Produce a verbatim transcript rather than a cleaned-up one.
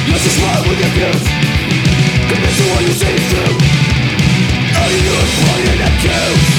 You're so smart with your views, convinced of what you say is true. All you do is point and accuse.